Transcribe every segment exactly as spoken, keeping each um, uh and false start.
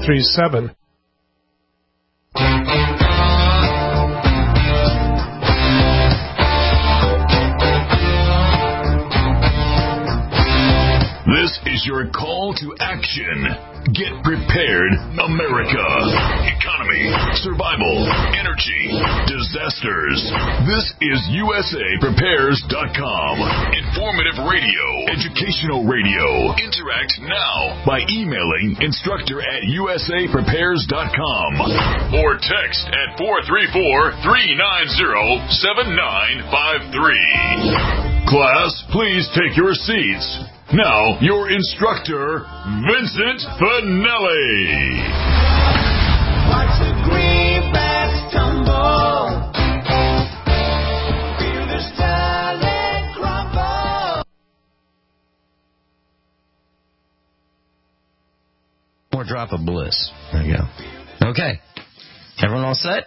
three seven. This is your call to action. Get prepared, America. Economy, survival, energy, disasters. This is U S A Prepares dot com. Informative radio, educational radio. Interact now by emailing instructor at U S A Prepares dot com or text at four three four, three nine zero, seven nine five three. Class, please take your seats. Now, your instructor, Vincent Finelli. Watch the greenbacks tumble. Feel the starlight crumble. More drop of bliss. There you go. Okay. Everyone all set?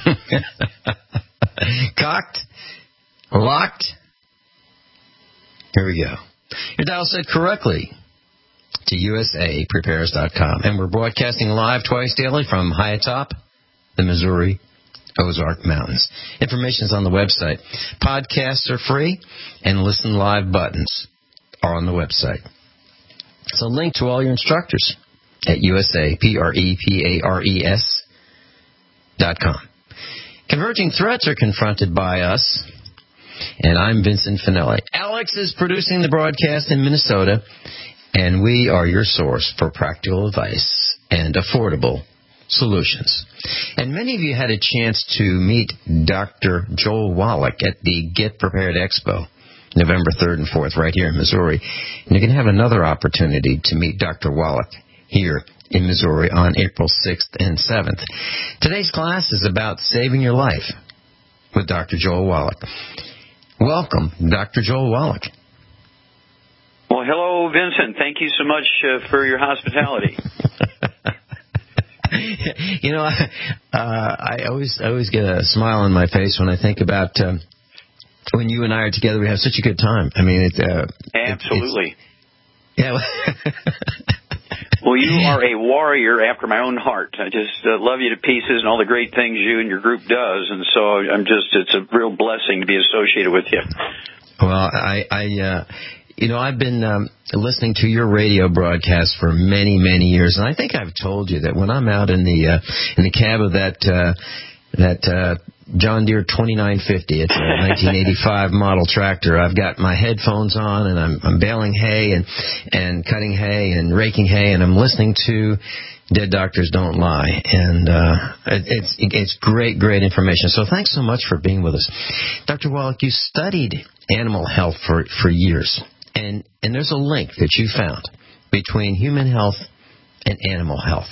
Cocked? Locked? Here we go. Your dial set correctly to U S A Prepares dot com. And we're broadcasting live twice daily from high atop the Missouri Ozark Mountains. Information is on the website. Podcasts are free, and listen live buttons are on the website. So link to all your instructors at U S A P R E P A R E S dot com. Converging threats are confronted by us. And I'm Vincent Finelli. Alex is producing the broadcast in Minnesota, and we are your source for practical advice and affordable solutions. And many of you had a chance to meet Doctor Joel Wallach at the Get Prepared Expo, November third and fourth, right here in Missouri. And you're going to have another opportunity to meet Doctor Wallach here in Missouri on April sixth and seventh. Today's class is about saving your life with Doctor Joel Wallach. Welcome, Doctor Joel Wallach. Well, hello, Vincent. Thank you so much uh, for your hospitality. You know, I, uh, I always I always get a smile on my face when I think about um, when you and I are together. We have such a good time. I mean, it, uh, absolutely. It, yeah. Well, you are a warrior after my own heart. I just uh, love you to pieces and all the great things you and your group does. And so I'm just, it's a real blessing to be associated with you. Well, I, I uh, you know, I've been um, listening to your radio broadcast for many, many years. And I think I've told you that when I'm out in the, uh, in the cab of that, uh, that, uh, John Deere twenty-nine fifty. It's a nineteen eighty-five model tractor. I've got my headphones on, and I'm, I'm baling hay and and cutting hay and raking hay, and I'm listening to Dead Doctors Don't Lie. And uh, it, it's it's great, great information. So thanks so much for being with us. Doctor Wallach, you studied animal health for, for years, and, and there's a link that you found between human health and animal health.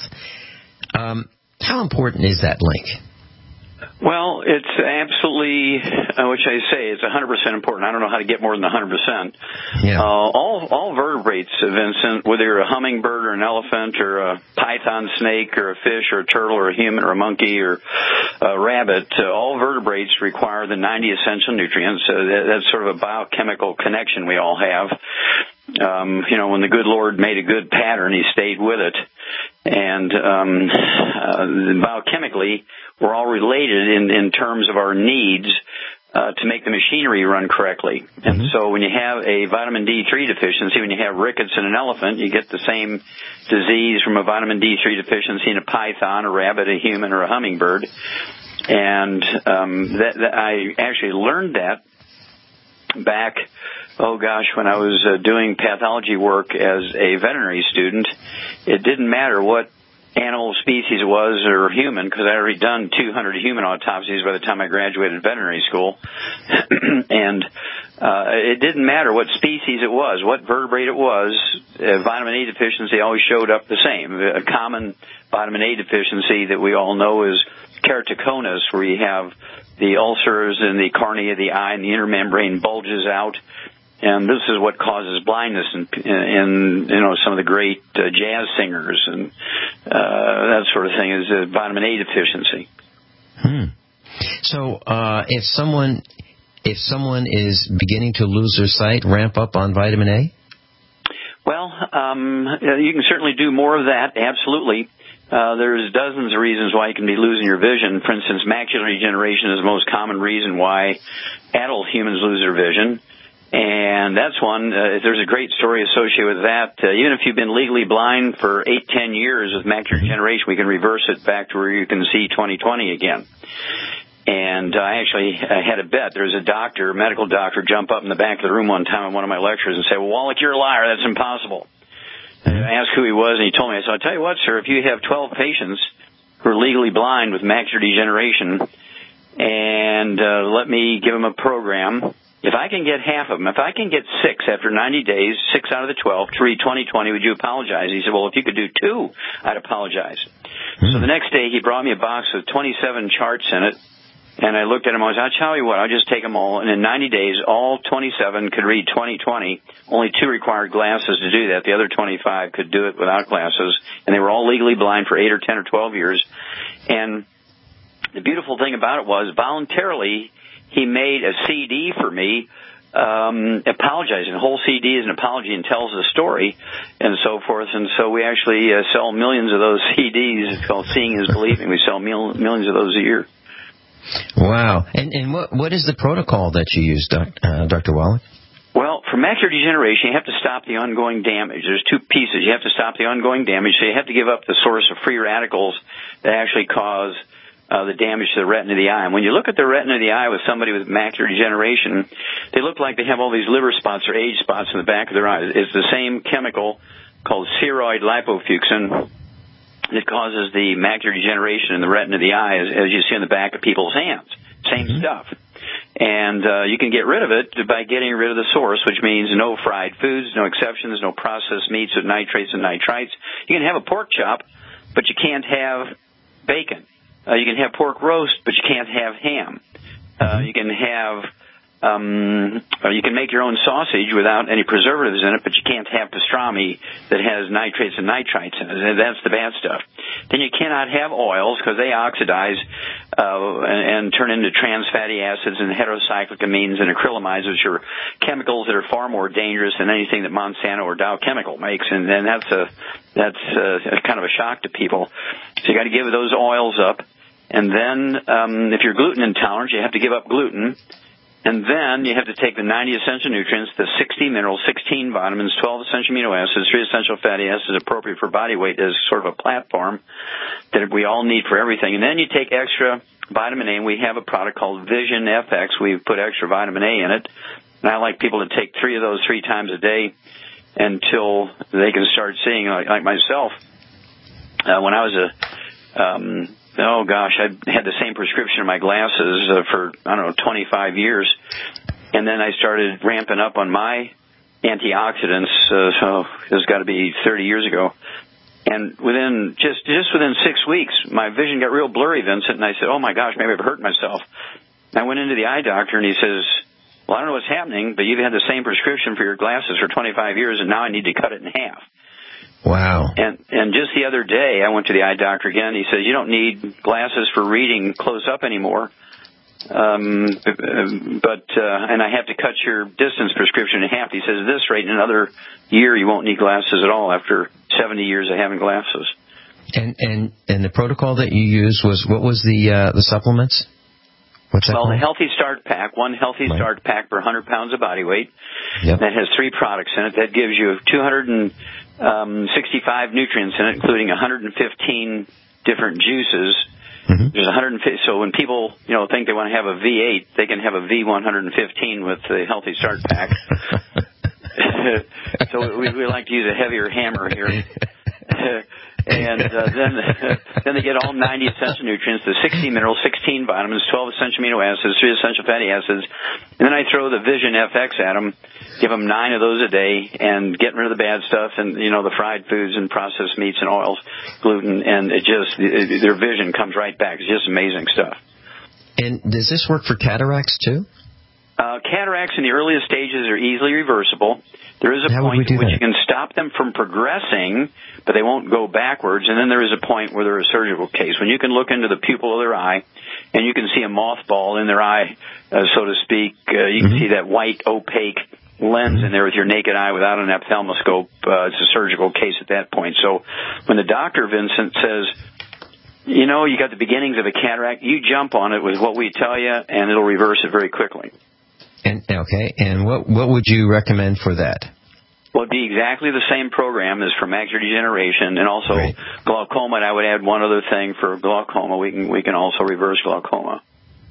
Um, how important is that link? Well, it's absolutely, uh, which I say, it's one hundred percent important. I don't know how to get more than one hundred percent. Yeah. Uh, all all vertebrates, Vincent, whether you're a hummingbird or an elephant or a python snake or a fish or a turtle or a human or a monkey or a rabbit, uh, all vertebrates require the ninety essential nutrients. Uh, that, that's sort of a biochemical connection we all have. Um, you know, when the good Lord made a good pattern, he stayed with it. And um, uh, biochemically, we're all related in, in terms of our needs uh, to make the machinery run correctly. And mm-hmm. so when you have a vitamin D three deficiency, when you have rickets in an elephant, you get the same disease from a vitamin D three deficiency in a python, a rabbit, a human, or a hummingbird. And um, that, that I actually learned that back, oh gosh, when I was uh, doing pathology work as a veterinary student. It didn't matter what animal species it was or human, because I had already done two hundred human autopsies by the time I graduated veterinary school. And uh, it didn't matter what species it was, what vertebrate it was, uh, vitamin A deficiency always showed up the same. A common vitamin A deficiency that we all know is keratoconus, where you have the ulcers in the cornea of the eye and the inner membrane bulges out. And this is what causes blindness in, in you know, some of the great uh, jazz singers and uh, that sort of thing is a vitamin A deficiency. Hmm. So uh, if someone if someone is beginning to lose their sight, ramp up on vitamin A? Well, um, you can certainly do more of that, absolutely. Uh, there's dozens of reasons why you can be losing your vision. For instance, macular degeneration is the most common reason why adult humans lose their vision. And that's one. Uh, there's a great story associated with that. Uh, even if you've been legally blind for eight, ten years with macular degeneration, we can reverse it back to where you can see twenty twenty again. And I actually uh, had a bet. There was a doctor, a medical doctor, jump up in the back of the room one time in one of my lectures and say, well, Wallach, you're a liar. That's impossible. And I asked who he was, and he told me. I said, I'll tell you what, sir, if you have twelve patients who are legally blind with macular degeneration, and uh, let me give them a program, if I can get half of them, if I can get six after ninety days, six out of the twelve, to read twenty twenty, would you apologize? He said, well, if you could do two, I'd apologize. Mm-hmm. So the next day, he brought me a box with twenty-seven charts in it. And I looked at them. I was, I'll tell you what, I'll just take them all. And in ninety days, all twenty-seven could read twenty twenty. Only two required glasses to do that. The other twenty-five could do it without glasses. And they were all legally blind for eight or ten or twelve years. And the beautiful thing about it was, voluntarily, he made a C D for me, um, apologizing. The whole C D is an apology and tells the story and so forth. And so we actually uh, sell millions of those C Ds. It's called Seeing is Believing. We sell mil- millions of those a year. Wow. And, and what what is the protocol that you use, doc, uh, Doctor Wallach? Well, for macular degeneration, you have to stop the ongoing damage. There's two pieces. You have to stop the ongoing damage, so you have to give up the source of free radicals that actually cause uh, the damage to the retina of the eye. And when you look at the retina of the eye with somebody with macular degeneration, they look like they have all these liver spots or age spots in the back of their eyes. It's the same chemical called ceroid lipofusin that causes the macular degeneration in the retina of the eye, as, as you see in the back of people's hands. Same mm-hmm. stuff. And uh, you can get rid of it by getting rid of the source, which means no fried foods, no exceptions, no processed meats with nitrates and nitrites. You can have a pork chop, but you can't have bacon. Uh, you can have pork roast, but you can't have ham. Uh, you can have... Um, you can make your own sausage without any preservatives in it, but you can't have pastrami that has nitrates and nitrites in it. That's the bad stuff. Then you cannot have oils because they oxidize uh, and, and turn into trans fatty acids and heterocyclic amines and acrylamides, which are chemicals that are far more dangerous than anything that Monsanto or Dow Chemical makes. And, and that's a that's a, kind of a shock to people. So you got to give those oils up. And then um, if you're gluten intolerant, you have to give up gluten. And then you have to take the ninety essential nutrients, the sixty minerals, sixteen vitamins, twelve essential amino acids, three essential fatty acids appropriate for body weight as sort of a platform that we all need for everything. And then you take extra vitamin A, and we have a product called Vision F X. We've put extra vitamin A in it. And I like people to take three of those three times a day until they can start seeing, like, like myself. Uh, when I was a... Um, Oh, gosh, I had the same prescription in my glasses uh, for, I don't know, twenty-five years. And then I started ramping up on my antioxidants, uh, so it's got to be thirty years ago. And within, just just within six weeks, my vision got real blurry, Vincent, and I said, oh, my gosh, maybe I've hurt myself. And I went into the eye doctor, and he says, well, I don't know what's happening, but you've had the same prescription for your glasses for twenty-five years, and now I need to cut it in half. Wow. And and just the other day, I went to the eye doctor again. He says, you don't need glasses for reading close up anymore. Um, but, uh, and I have to cut your distance prescription in half. He says, at this rate, in another year, you won't need glasses at all after seventy years of having glasses. And and, and the protocol that you used was, what was the, uh, the supplements? What's that well, called? the Healthy Start Pack, one Healthy right. Start Pack per one hundred pounds of body weight. Yep. That has three products in it. That gives you two hundred sixty-five nutrients in it, including one hundred fifteen different juices. Mm-hmm. There's one hundred fifty, so when people, you know, think they want to have a V eight, they can have a V one hundred fifteen with the Healthy Start Pack. So we, we like to use a heavier hammer here. And uh, then then they get all ninety essential nutrients, the sixty minerals, sixteen vitamins, twelve essential amino acids, three essential fatty acids. And then I throw the Vision F X at them, give them nine of those a day, and getting rid of the bad stuff and, you know, the fried foods and processed meats and oils, gluten, and it just, it, their vision comes right back. It's just amazing stuff. And does this work for cataracts, too? Uh, cataracts in the earliest stages are easily reversible. There is a How point at which that? you can stop them from progressing, but they won't go backwards. And then there is a point where they're a surgical case. When you can look into the pupil of their eye, and you can see a mothball in their eye, uh, so to speak. Uh, you mm-hmm. can see that white, opaque lens in there with your naked eye without an ophthalmoscope. Uh, it's a surgical case at that point. So when the doctor, Vincent, says, you know, you got the beginnings of a cataract, you jump on it with what we tell you, and it'll reverse it very quickly. And okay, and what what would you recommend for that? Well, it'd be exactly the same program as for macular degeneration, and also right. glaucoma. And I would add one other thing for glaucoma. We can we can also reverse glaucoma.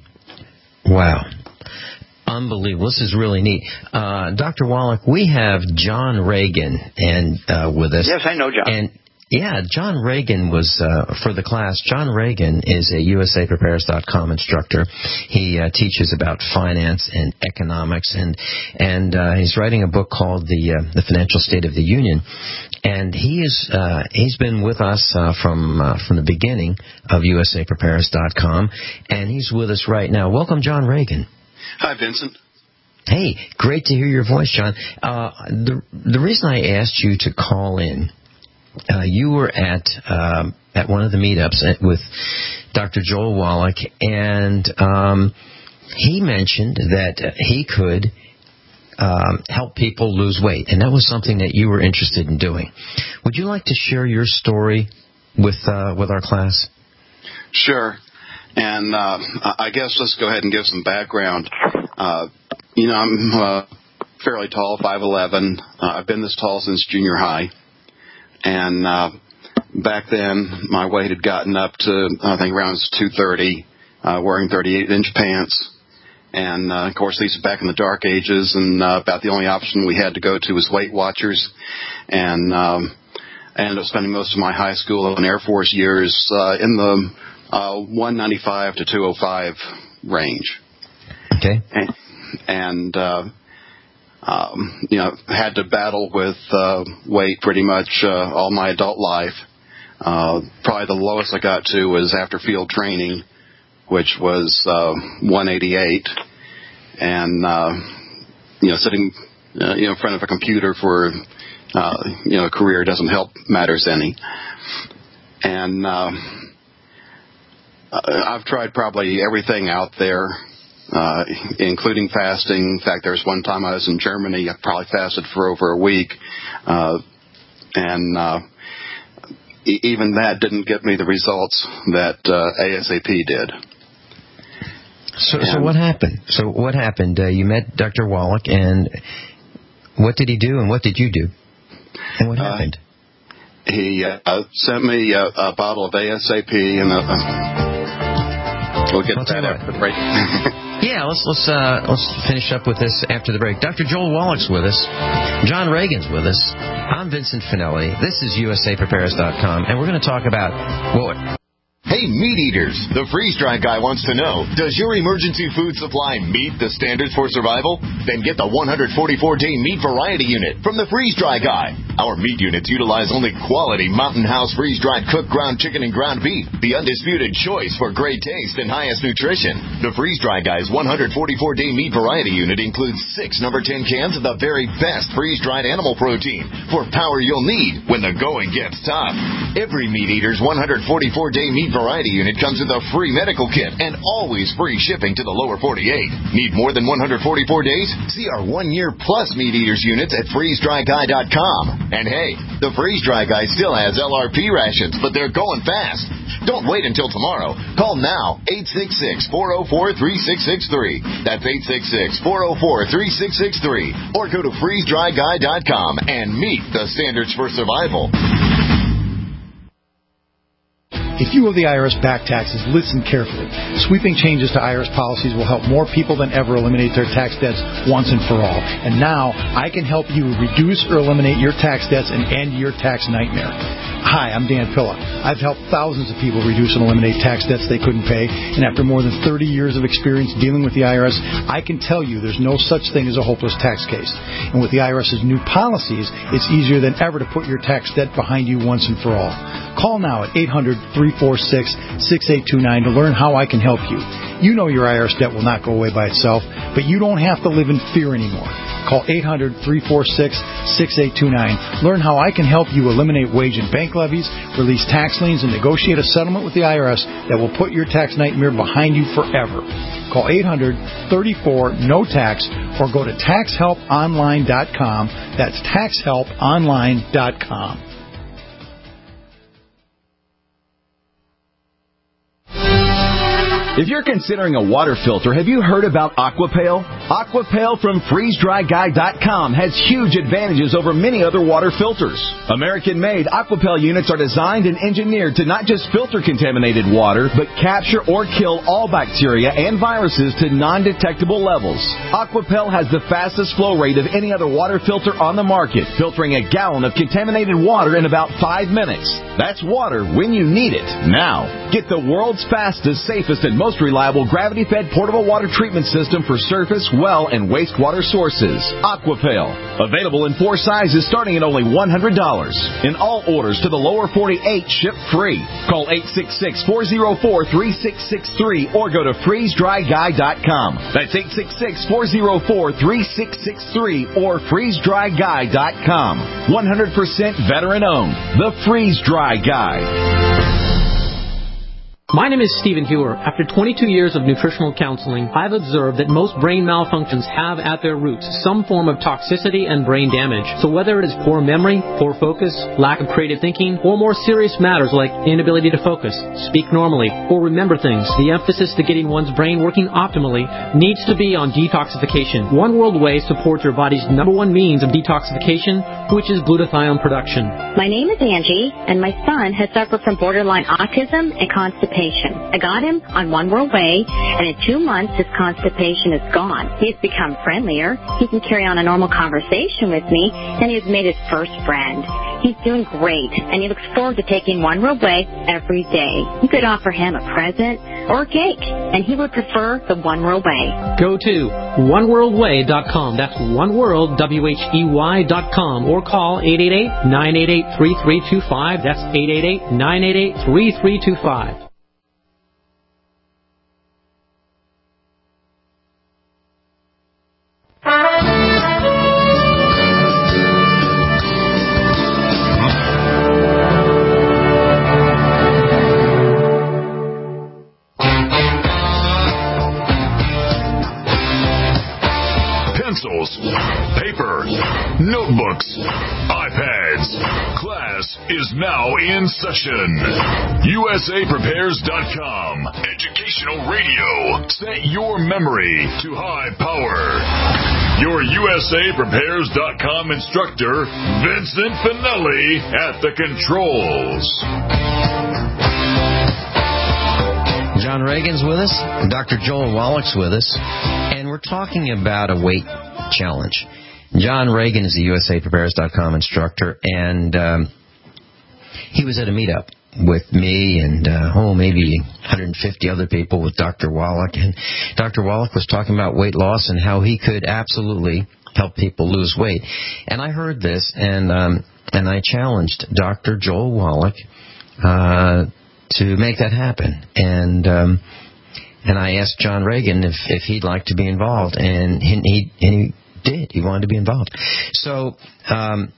Wow. Unbelievable. This is really neat. Uh, Doctor Wallach, we have John Reagan and uh, with us. Yes, I know John. And yeah, John Reagan was, uh, for the class, John Reagan is a U S A Prepares dot com instructor. He uh, teaches about finance and economics, and and uh, he's writing a book called The uh, The Financial State of the Union. And he is uh, he's been with us uh, from uh, from the beginning of U S A Prepares dot com, and he's with us right now. Welcome, John Reagan. Hi, Vincent. Hey, great to hear your voice, John. Uh, the the reason I asked you to call in, uh, you were at um, at one of the meetups at, with Doctor Joel Wallach, and um, he mentioned that he could um, help people lose weight, and that was something that you were interested in doing. Would you like to share your story with uh, with our class? Sure. And uh, I guess let's go ahead and give some background. Uh, you know, I'm uh, fairly tall, five eleven. Uh, I've been this tall since junior high. And uh, back then, my weight had gotten up to, I think, around two thirty, uh, wearing thirty-eight inch pants. And, uh, of course, these are back in the dark ages, and uh, about the only option we had to go to was Weight Watchers. And um, I ended up spending most of my high school and Air Force years uh, in the Uh, one ninety-five to two oh five range. Okay. And, and uh, um, you know, had to battle with uh, weight pretty much uh, all my adult life. Uh, probably the lowest I got to was after field training, which was uh, one eighty-eight. And, uh, you know, sitting uh, you know, in front of a computer for, uh, you know, a career doesn't help matters any. And, uh, I've tried probably everything out there, uh, including fasting. In fact, there was one time I was in Germany. I probably fasted for over a week. Uh, and uh, e- even that didn't get me the results that uh, ASAP did. So, so what happened? So what happened? Uh, you met Doctor Wallach, and what did he do, and what did you do? And what happened? Uh, he uh, sent me a, a bottle of ASAP and a... Uh, We'll get to that after the break. Yeah, let's let's uh, let's finish up with this after the break. Doctor Joel Wallach's with us. John Reagan's with us. I'm Vincent Finelli. This is U S A Prepares dot com, and we're going to talk about what. Hey, meat eaters, the freeze-dry guy wants to know, does your emergency food supply meet the standards for survival? Then get the one forty-four day meat variety unit from the freeze-dry guy. Our meat units utilize only quality Mountain House freeze-dried cooked ground chicken and ground beef, the undisputed choice for great taste and highest nutrition. The freeze-dry guy's one forty-four day meat variety unit includes six number ten cans of the very best freeze-dried animal protein for power you'll need when the going gets tough. Every meat eater's one forty-four day meat variety unit comes with a free medical kit and always free shipping to the lower forty-eight. Need more than one forty-four days? See our one-year plus meat eaters units at freeze dry guy dot com. And hey, the Freeze Dry Guy still has L R P rations, but they're going fast. Don't wait until tomorrow. Call now, eight six six, four oh four, three six six three. That's eight six six, four oh four, three six six three. Or go to freeze dry guy dot com and meet the standards for survival. If you owe the I R S back taxes, listen carefully. Sweeping changes to I R S policies will help more people than ever eliminate their tax debts once and for all. And now, I can help you reduce or eliminate your tax debts and end your tax nightmare. Hi, I'm Dan Pilla. I've helped thousands of people reduce and eliminate tax debts they couldn't pay. And after more than thirty years of experience dealing with the I R S, I can tell you there's no such thing as a hopeless tax case. And with the IRS's new policies, it's easier than ever to put your tax debt behind you once and for all. Call now at eight hundred, three four six, six eight two nine to learn how I can help you. You know your I R S debt will not go away by itself, but you don't have to live in fear anymore. Call eight hundred, three four six, six eight two nine. Learn how I can help you eliminate wage and bank levies, release tax liens, and negotiate a settlement with the I R S that will put your tax nightmare behind you forever. Call eight hundred, thirty-four, N O tax or go to tax help online dot com. That's tax help online dot com. If you're considering a water filter, have you heard about Aquapale? Aquapale from freeze dry guy dot com has huge advantages over many other water filters. American-made Aquapale units are designed and engineered to not just filter contaminated water, but capture or kill all bacteria and viruses to non-detectable levels. Aquapale has the fastest flow rate of any other water filter on the market, filtering a gallon of contaminated water in about five minutes. That's water when you need it, now. Get the world's fastest, safest, and most reliable gravity-fed portable water treatment system for surface, well, and wastewater sources. Aquapale. Available in four sizes starting at only one hundred dollars. In all orders to the lower forty-eight, ship free. Call eight six six, four zero four, three six six three or go to freeze dry guy dot com. That's eight six six, four zero four, three six six three or freeze dry guy dot com. one hundred percent veteran-owned. The Freeze Dry Guy. My name is Stephen Hewer. After twenty-two years of nutritional counseling, I've observed that most brain malfunctions have at their roots some form of toxicity and brain damage. So whether it is poor memory, poor focus, lack of creative thinking, or more serious matters like inability to focus, speak normally, or remember things, the emphasis to getting one's brain working optimally needs to be on detoxification. One World Whey supports your body's number one means of detoxification, which is glutathione production. My name is Angie, and my son has suffered from borderline autism and constipation. I got him on One World Whey, and in two months his constipation is gone. He has become friendlier. He can carry on a normal conversation with me, and he has made his first friend. He's doing great, and he looks forward to taking One World Whey every day. You could offer him a present or a cake, and he would prefer the One World Whey. Go to one world way dot com. That's one world, W H E Y dot com, or call eight eight eight, nine eight eight, three three two five. That's eight eight eight, nine eight eight, three three two five. Pencils, paper, notebooks, iPads. Class is now in session. U S A Prepares dot com. Educational radio. Set your memory to high power. Your U S A Prepares dot com instructor, Vincent Finelli, at the controls. John Reagan's with us. Doctor Joel Wallach's with us. And we're talking about a weight challenge. John Reagan is the U S A Prepares dot com instructor, and um, he was at a meetup with me and, uh, oh, maybe one hundred fifty other people with Doctor Wallach. And Doctor Wallach was talking about weight loss and how he could absolutely help people lose weight. And I heard this, and um, and I challenged Doctor Joel Wallach uh, to make that happen. And um, and I asked John Reagan if, if he'd like to be involved, and he, he, and he did. He wanted to be involved. So, um,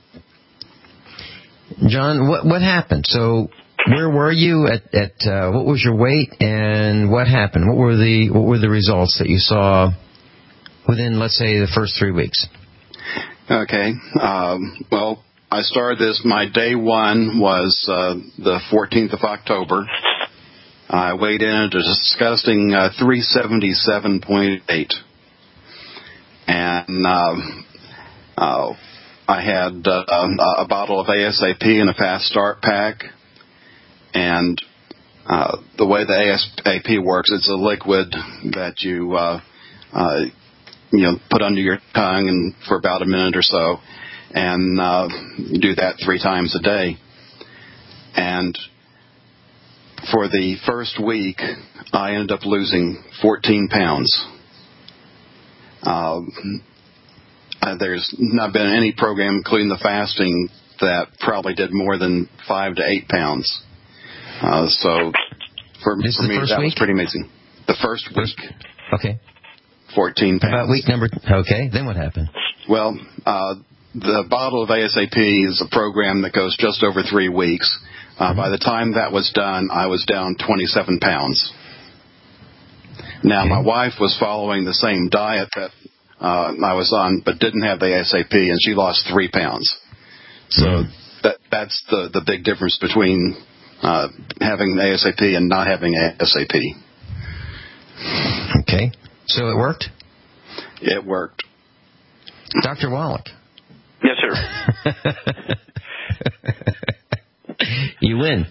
John, what what happened? So, where were you at? at uh, what was your weight, and what happened? What were the what were the results that you saw within, let's say, the first three weeks? Okay. Um, well, I started this. My day one was uh, the fourteenth of October. I weighed in at a disgusting uh, three seventy-seven point eight. And um, uh, I had uh, a bottle of A S A P and a Fast Start pack. And uh, the way the A S A P works, it's a liquid that you uh, uh, you know put under your tongue and for about a minute or so, and uh, you do that three times a day. And for the first week, I ended up losing fourteen pounds. Um, uh, there's not been any program, including the fasting, that probably did more than five to eight pounds. Uh, so for, this for me, that week? was pretty amazing. The first week. Okay. fourteen pounds. About week number... Okay, then what happened? Well, uh, the bottle of A S A P is a program that goes just over three weeks. Uh, mm-hmm. By the time that was done, I was down twenty-seven pounds. Now, okay. my wife was following the same diet that uh, I was on, but didn't have the A S A P, and she lost three pounds. So mm-hmm. that that's the, the big difference between uh, having the A S A P and not having A S A P. Okay. So it worked? It worked. Doctor Wallach. Yes, sir. You win.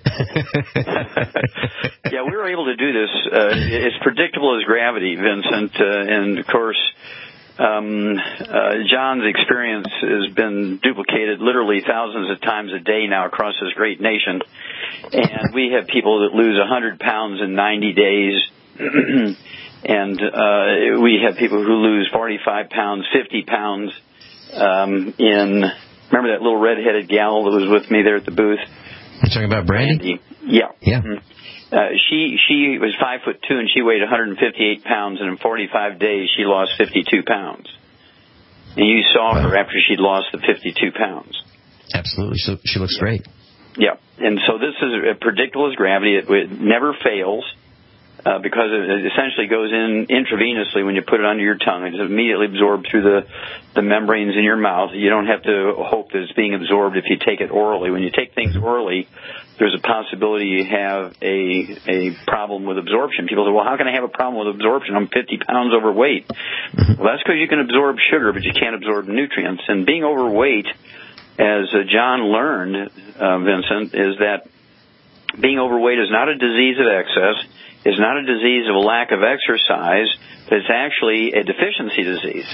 Yeah, we were able to do this. Uh, it's predictable as gravity, Vincent. Uh, and, of course, um, uh, John's experience has been duplicated literally thousands of times a day now across this great nation. And we have people that lose one hundred pounds in ninety days. And uh, we have people who lose forty-five pounds, fifty pounds. Um, in remember that little red-headed gal that was with me there at the booth? You're talking about Brandy? Yeah. Yeah. Mm-hmm. Uh, she she was five foot two and she weighed one hundred fifty-eight pounds, and in forty-five days she lost fifty-two pounds. And you saw wow. her after she'd lost the fifty-two pounds. Absolutely. So she looks yeah. great. Yeah. And so this is predictable as gravity. It, it never fails. Uh, because it essentially goes in intravenously when you put it under your tongue. It's immediately absorbed through the, the membranes in your mouth. You don't have to hope that it's being absorbed if you take it orally. When you take things orally, there's a possibility you have a a problem with absorption. People say, well, how can I have a problem with absorption? I'm fifty pounds overweight. Well, that's because you can absorb sugar, but you can't absorb nutrients. And being overweight, as uh, John learned, uh, Vincent, is that being overweight is not a disease of excess. Is not a disease of a lack of exercise, but it's actually a deficiency disease.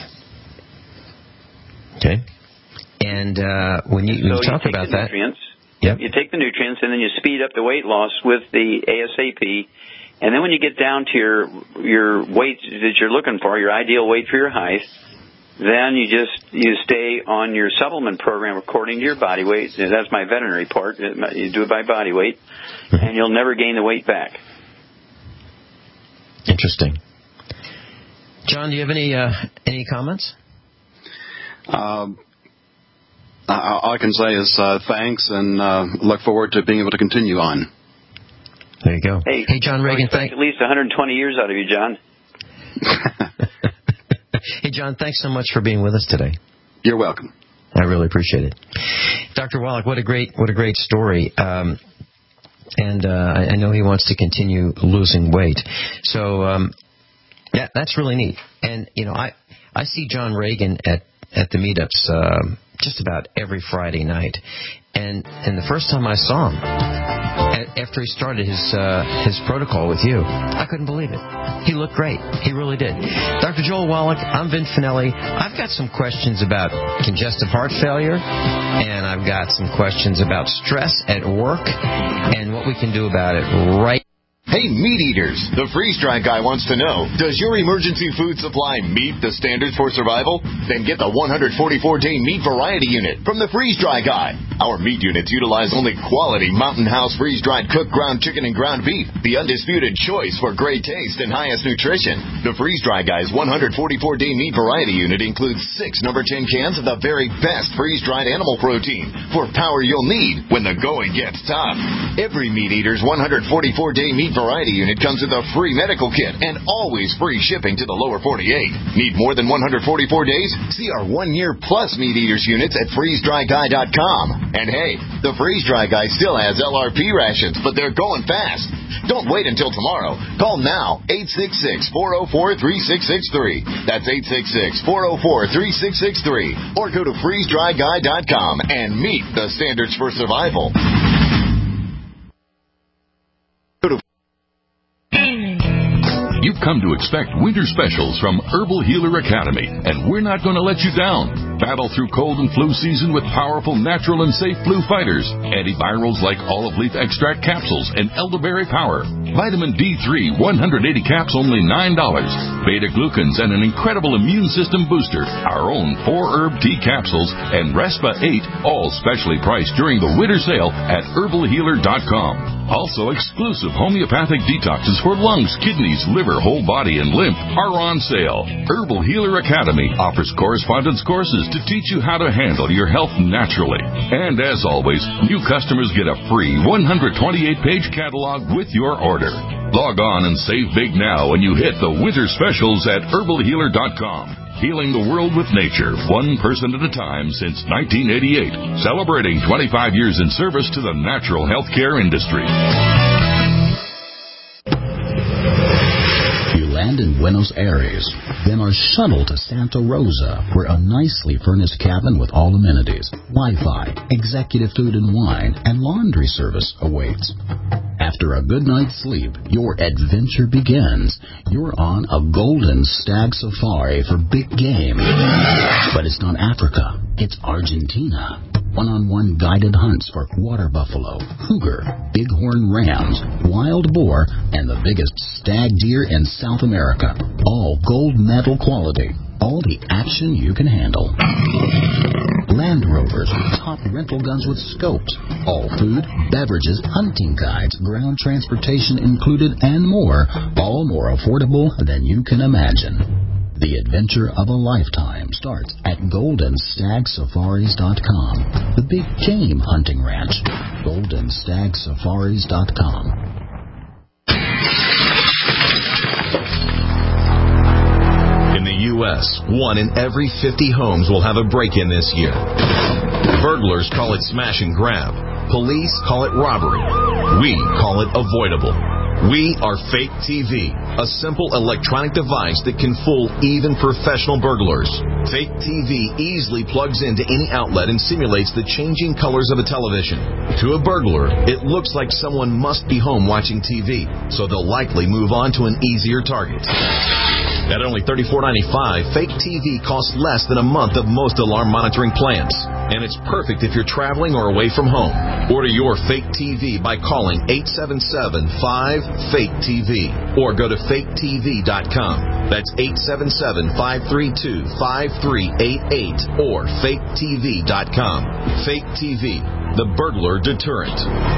Okay. And uh, when you, you so talk you about the that, nutrients, yep. you take the nutrients, and then you speed up the weight loss with the A S A P. And then when you get down to your your weight that you're looking for, your ideal weight for your height, then you just you stay on your supplement program according to your body weight. That's my veterinary part. You do it by body weight, and you'll never gain the weight back. Interesting. John, do you have any uh, any comments? Um, all I can say is uh, thanks, and uh, look forward to being able to continue on. There you go. Hey, hey John Reagan, thanks. At least one hundred twenty years out of you, John. Hey, John, thanks so much for being with us today. You're welcome. I really appreciate it. Doctor Wallach, what a great what a great story. Um, And uh, I know he wants to continue losing weight. So um, yeah, that's really neat. And, you know, I, I see John Reagan at, at the meetups uh, just about every Friday night. And and the first time I saw him, after he started his uh, his protocol with you, I couldn't believe it. He looked great. He really did. Doctor Joel Wallach, I'm Vin Finelli. I've got some questions about congestive heart failure, and I've got some questions about stress at work and what we can do about it right. Hey, meat eaters, the freeze-dry guy wants to know, does your emergency food supply meet the standards for survival? Then get the one hundred forty-four day meat variety unit from the freeze-dry guy. Our meat units utilize only quality Mountain House freeze-dried cooked ground chicken and ground beef, the undisputed choice for great taste and highest nutrition. The freeze-dry guy's one hundred forty-four day meat variety unit includes six number ten cans of the very best freeze-dried animal protein for power you'll need when the going gets tough. Every meat eater's one hundred forty-four day meat variety unit comes with a free medical kit and always free shipping to the lower forty-eight. Need more than one hundred forty-four days? See our one-year plus meat eaters units at freeze dry guy dot com. And hey, the Freeze Dry Guy still has L R P rations, but they're going fast. Don't wait until tomorrow. Call now, eight six six, four oh four, three six six three. That's eight six six, four oh four, three six six three. Or go to freeze dry guy dot com and meet the standards for survival. You've come to expect winter specials from Herbal Healer Academy, and we're not going to let you down. Battle through cold and flu season with powerful, natural, and safe flu fighters. Antivirals like olive leaf extract capsules and elderberry power. Vitamin D three, one hundred eighty caps, only nine dollars. Beta-glucans and an incredible immune system booster. Our own four-herb tea capsules and Respa eight, all specially priced during the winter sale at herbal healer dot com. Also, exclusive homeopathic detoxes for lungs, kidneys, liver, whole body, and lymph are on sale. Herbal Healer Academy offers correspondence courses to teach you how to handle your health naturally. And as always, new customers get a free one hundred twenty-eight page catalog with your order. Log on and save big now when you hit the winter specials at herbal healer dot com. Healing the world with nature, one person at a time since nineteen eighty-eight. Celebrating twenty-five years in service to the natural healthcare industry. You land in Buenos Aires, then are shuttled to Santa Rosa, where a nicely furnished cabin with all amenities, Wi-Fi, executive food and wine, and laundry service awaits. After a good night's sleep, your adventure begins. You're on a golden stag safari for big game. But it's not Africa, it's Argentina. One-on-one guided hunts for water buffalo, cougar, bighorn rams, wild boar, and the biggest stag deer in South America. All gold medal quality. All the action you can handle. Land Rovers, top rental guns with scopes. All food, beverages, hunting guides, ground transportation included, and more. All more affordable than you can imagine. The adventure of a lifetime starts at golden stag safaris dot com. The big game hunting ranch. golden stag safaris dot com. In the U S, one in every fifty homes will have a break-in this year. Burglars call it smash and grab. Police call it robbery. We call it avoidable. We are Fake T V, a simple electronic device that can fool even professional burglars. Fake T V easily plugs into any outlet and simulates the changing colors of a television. To a burglar, it looks like someone must be home watching T V, so they'll likely move on to an easier target. At only thirty-four ninety-five, Fake T V costs less than a month of most alarm monitoring plans. And it's perfect if you're traveling or away from home. Order your Fake T V by calling eight seven seven, five, fake T V or go to fake T V dot com. That's eight seven seven, five three two, five three eight eight or fake T V dot com. Fake T V, the burglar deterrent.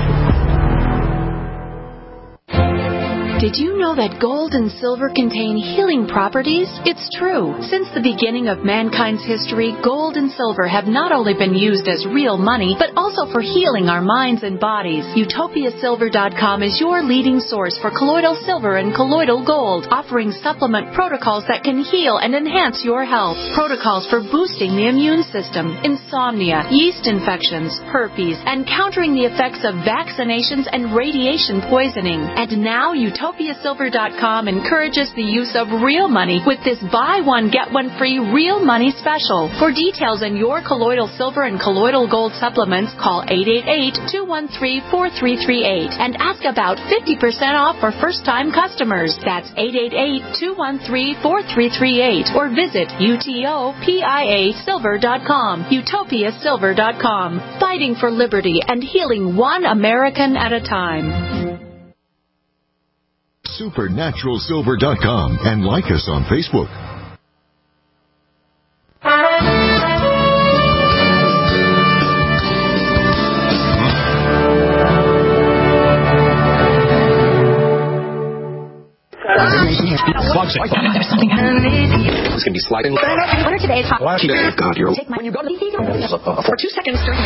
Did you know that gold and silver contain healing properties? It's true. Since the beginning of mankind's history, gold and silver have not only been used as real money, but also for healing our minds and bodies. Utopia Silver dot com is your leading source for colloidal silver and colloidal gold, offering supplement protocols that can heal and enhance your health. Protocols for boosting the immune system, insomnia, yeast infections, herpes, and countering the effects of vaccinations and radiation poisoning. And now Utopia Utopia Silver dot com encourages the use of real money with this buy one, get one free real money special. For details on your colloidal silver and colloidal gold supplements, call eight eight eight, two one three, four three three eight and ask about fifty percent off for first-time customers. That's eight eight eight, two one three, four three three eight or visit Utopia Silver dot com. Utopia Silver dot com. Fighting for liberty and healing one American at a time. Supernatural Silver dot com and like us on Facebook. There's something This can be sliding. What are today's hot? God, you're when you go to the for two seconds during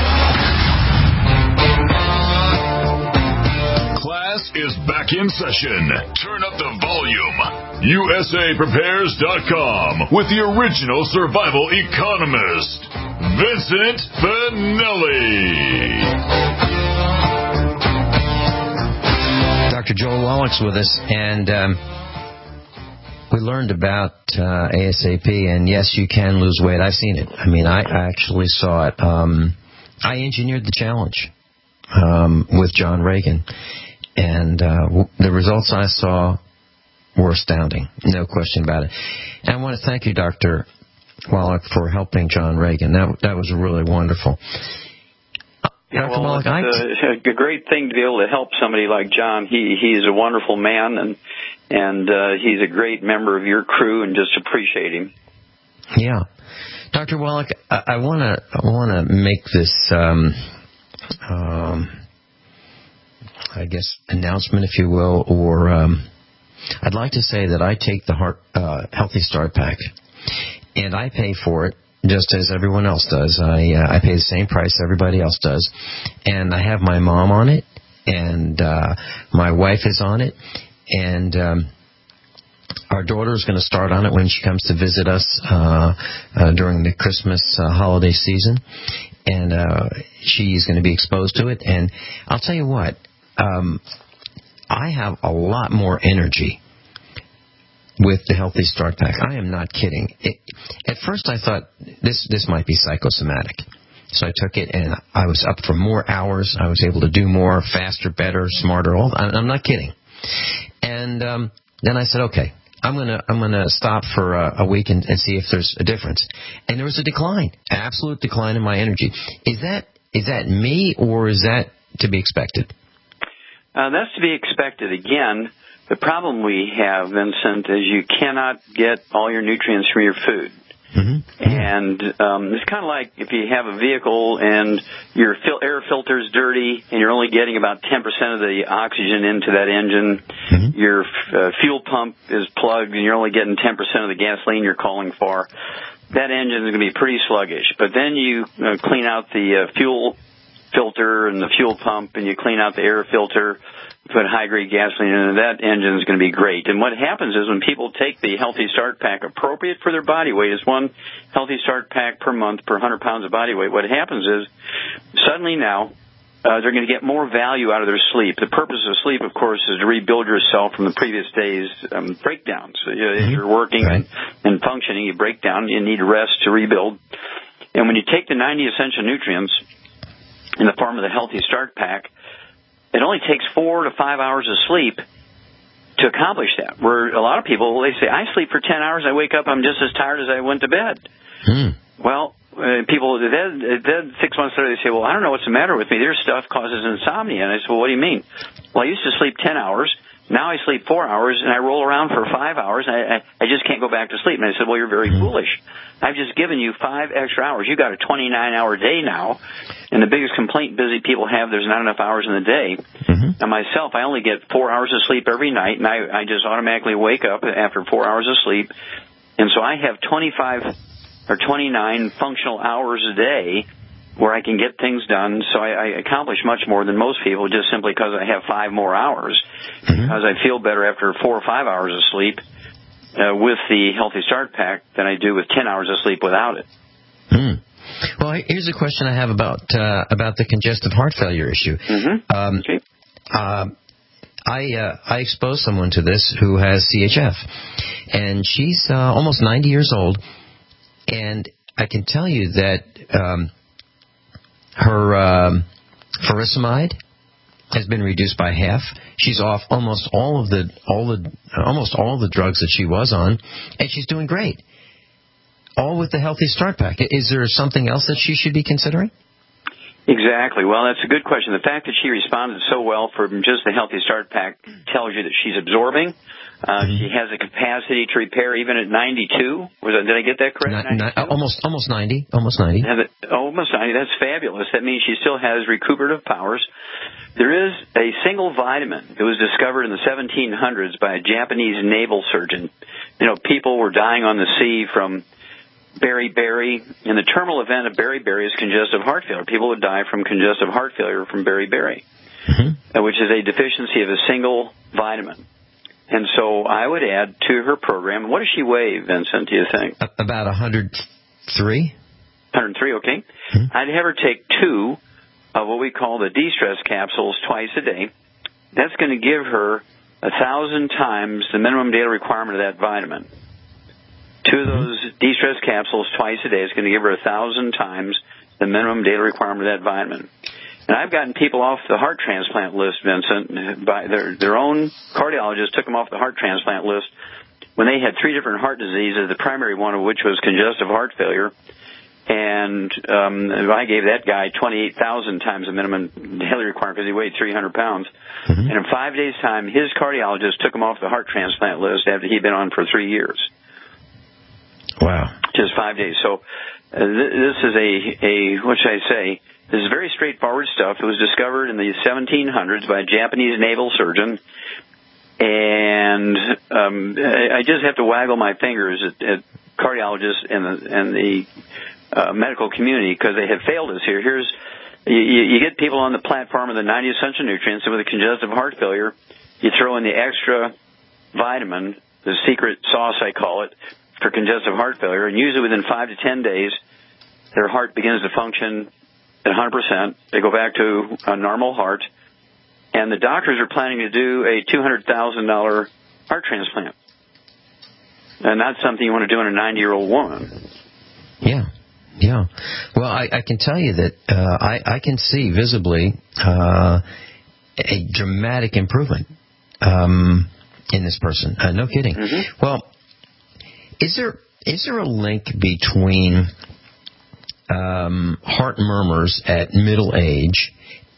Class is back in session. Turn up the volume. U S A Prepares dot com with the original survival economist, Vincent Finelli. Doctor Joel Wallach's with us, and um, we learned about uh, ASAP, and yes, you can lose weight. I've seen it. I mean, I actually saw it. Um, I engineered the challenge um, with John Reagan. And uh, w- the results I saw were astounding, no question about it. And I want to thank you, Doctor Wallach, for helping John Reagan. That that was really wonderful. Yeah, Doctor well, Wallach, I... it's a, a great thing to be able to help somebody like John. He he's a wonderful man, and and uh, he's a great member of your crew, and just appreciate him. Yeah, Doctor Wallach, I want to I want to make this, um, um, I guess, announcement, if you will, or um, I'd like to say that I take the Heart uh, Healthy Start Pack, and I pay for it. Just as everyone else does. I uh, I pay the same price everybody else does. And I have my mom on it, and uh, my wife is on it, and um, our daughter is going to start on it when she comes to visit us uh, uh, during the Christmas uh, holiday season. And uh, she's going to be exposed to it. And I'll tell you what, um, I have a lot more energy with the Healthy Start Pack. I am not kidding. It, at first I thought this this might be psychosomatic. So I took it, and I was up for more hours. I was able to do more, faster, better, smarter. All I'm not kidding. And um, then I said, okay, I'm gonna I'm gonna stop for a, a week and, and see if there's a difference. And there was a decline, absolute decline in my energy. Is that is that me, or is that to be expected? Uh, that's to be expected. Again, the problem we have, Vincent, is you cannot get all your nutrients from your food. Mm-hmm. And um, it's kind of like if you have a vehicle and your fil- air filter is dirty and you're only getting about ten percent of the oxygen into that engine. Mm-hmm. Your uh, fuel pump is plugged and you're only getting ten percent of the gasoline you're calling for. That engine is going to be pretty sluggish. But then you uh, clean out the uh, fuel filter and the fuel pump, and you clean out the air filter, put high-grade gasoline in, and that engine is going to be great. And what happens is when people take the Healthy Start Pack, appropriate for their body weight is one Healthy Start Pack per month per one hundred pounds of body weight. What happens is suddenly now uh, they're going to get more value out of their sleep. The purpose of sleep, of course, is to rebuild yourself from the previous day's um, breakdowns. So, you know, mm-hmm. If you're working right. and, and functioning, you break down, you need rest to rebuild. And when you take the ninety essential nutrients in the form of the Healthy Start Pack, it only takes four to five hours of sleep to accomplish that. Where a lot of people, they say, I sleep for ten hours, I wake up, I'm just as tired as I went to bed. Hmm. Well, uh, people, then, then six months later, they say, well, I don't know what's the matter with me. Their stuff causes insomnia. And I said, well, what do you mean? Well, I used to sleep ten hours. Now I sleep four hours, and I roll around for five hours, and I, I, I just can't go back to sleep. And I said, well, you're very foolish. I've just given you five extra hours. You got a twenty-nine hour day now, and the biggest complaint busy people have, there's not enough hours in the day. Mm-hmm. And myself, I only get four hours of sleep every night, and I, I just automatically wake up after four hours of sleep. And so I have twenty-five or twenty-nine functional hours a day where I can get things done, so I, I accomplish much more than most people just simply because I have five more hours, mm-hmm. because I feel better after four or five hours of sleep uh, with the Healthy Start Pack than I do with ten hours of sleep without it. Mm. Well, here's a question I have about uh, about the congestive heart failure issue. Mm-hmm. Um, okay. uh, I uh, I exposed someone to this who has C H F, and she's uh, almost ninety years old, and I can tell you that um, her um, furosemide has been reduced by half. She's off almost all of the all the almost all the drugs that she was on, and she's doing great. All with the Healthy Start Pack. Is there something else that she should be considering? Exactly. Well, that's a good question. The fact that she responded so well from just the Healthy Start Pack tells you that she's absorbing. Uh, mm-hmm. She has a capacity to repair even at ninety-two. Was that, did I get that correct? Not, not, almost, almost ninety. Almost ninety. Almost ninety. That's fabulous. That means she still has recuperative powers. There is a single vitamin that was discovered in the seventeen hundreds by a Japanese naval surgeon. You know, people were dying on the sea from beriberi, and the terminal event of beriberi is congestive heart failure. People would die from congestive heart failure from beriberi, mm-hmm. which is a deficiency of a single vitamin. And so I would add to her program, what does she weigh, Vincent, do you think? About one hundred three. one hundred three, okay. Mm-hmm. I'd have her take two of what we call the de-stress capsules twice a day. That's going to give her a thousand times the minimum daily requirement of that vitamin. Two of those de-stress capsules twice a day is going to give her a thousand times the minimum daily requirement of that vitamin. And I've gotten people off the heart transplant list, Vincent, by their their own cardiologist took them off the heart transplant list when they had three different heart diseases, the primary one of which was congestive heart failure. And um, I gave that guy twenty-eight thousand times the minimum daily requirement because he weighed three hundred pounds. Mm-hmm. And in five days' time, his cardiologist took him off the heart transplant list after he'd been on for three years. Wow. Just five days. So uh, th- this is a, a, what should I say, this is very straightforward stuff. It was discovered in the seventeen hundreds by a Japanese naval surgeon. And um, I just have to waggle my fingers at, at cardiologists and the, and the uh, medical community because they have failed us here. Here's you, you get people on the platform of the ninety essential nutrients, and with a congestive heart failure, you throw in the extra vitamin, the secret sauce I call it, for congestive heart failure, and usually within five to ten days, their heart begins to function at one hundred percent. They go back to a normal heart. And the doctors are planning to do a two hundred thousand dollars heart transplant. And that's something you want to do in a ninety-year-old woman. Yeah, yeah. Well, I, I can tell you that uh, I, I can see visibly uh, a dramatic improvement um, in this person. Uh, no kidding. Mm-hmm. Well, is there is there a link between um, heart murmurs at middle age